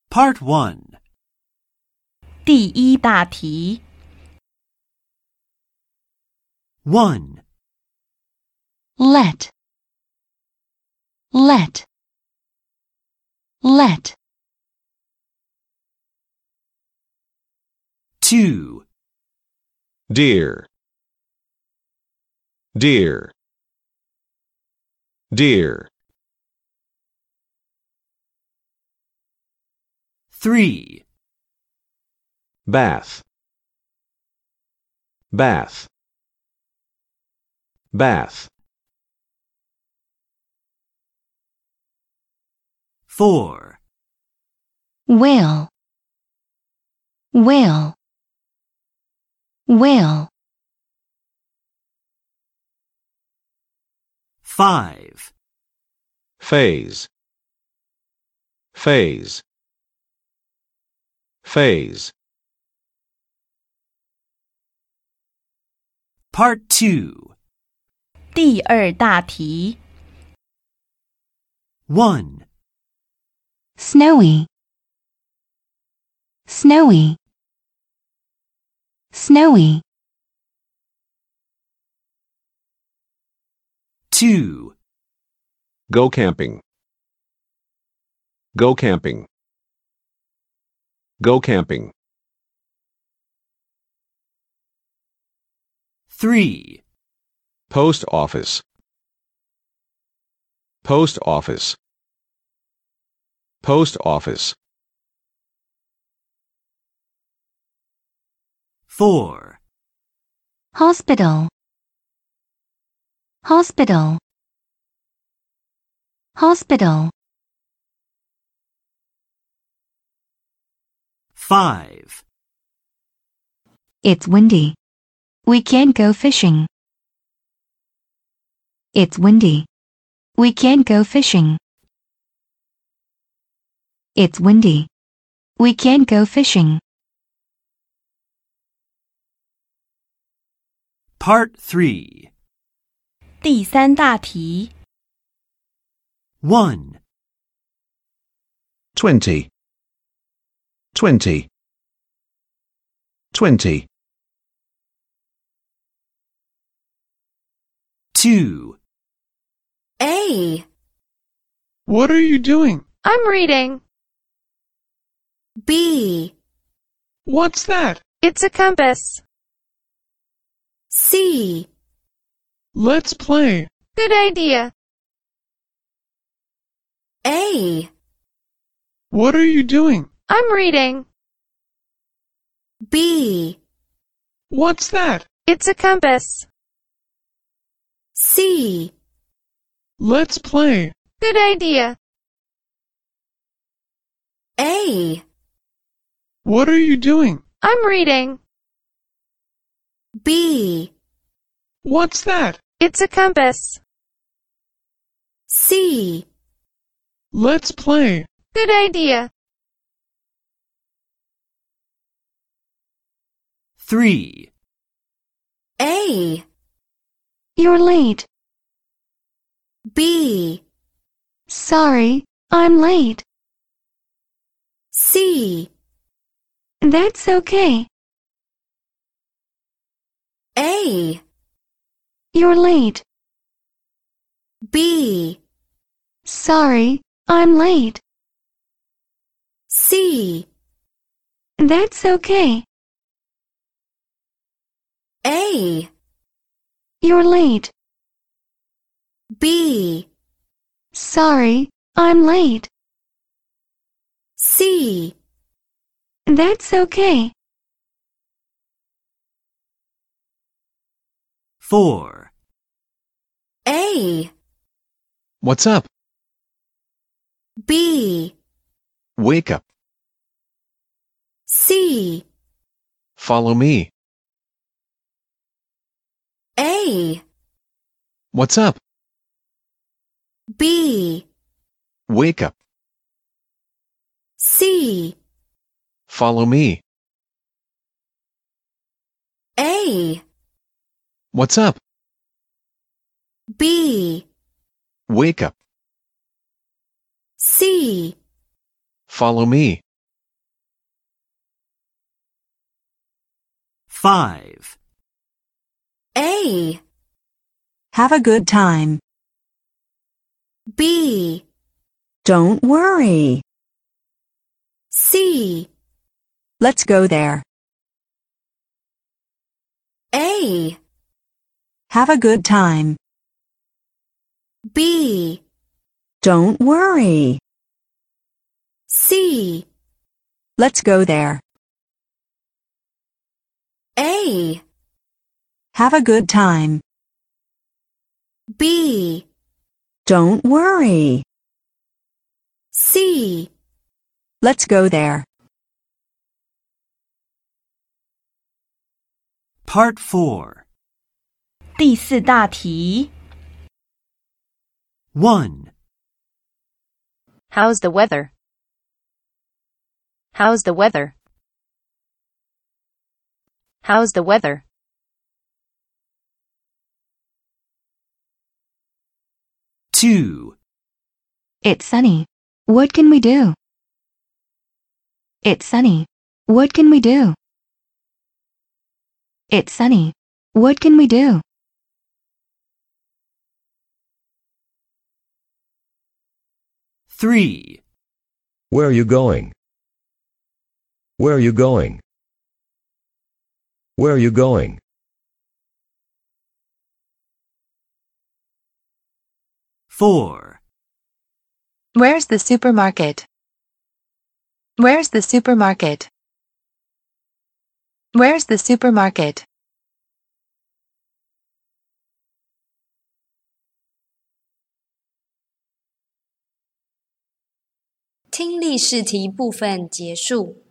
Part 1. 第一大题 1. Let. 2. Dear. 3. Bath. 4. Whale. 5. Phase. Part 2. 第二大题 1. Snowy. 2. Go camping. 3. Post office. 4. Hospital. 5. It's windy. We can't go fishing. It's windy. We can't go fishing. It's windy. We can't go fishing. Part 3. 第三大题 1. 20. 2. A. What are you doing? I'm reading. B. What's that? It's a compass. C. Let's play. Good idea. A. What are you doing? I'm reading. B. What's that? It's a compass. C. Let's play. Good idea. A. What are you doing? I'm reading. B. What's that? It's a compass. C. Let's play. Good idea. 3. A. You're late. B. Sorry, I'm late. C. That's okay. A. You're late. B. Sorry, I'm late. C. That's okay. A. You're late. B. Sorry, I'm late. C. That's okay. 4. A. What's up? B. Wake up. C. Follow me. A. What's up? B. Wake up. C. Follow me. A. What's up? B. Wake up. C. Follow me. 5. A, Have a good time. B, Don't worry. C, Let's go there. A, Have a good time. B, Don't worry. C, Let's go there. A, Have a good time. B, Don't worry. C, Let's go there. Part 4. 第四大题 1. How's the weather? How's the weather? How's the weather? 2. It's sunny. What can we do? It's sunny. What can we do? It's sunny. What can we do? 3. Where are you going? Where are you going? Where are you going? 4. Where's the supermarket? Where's the supermarket? Where's the supermarket? 听力试题部分结束。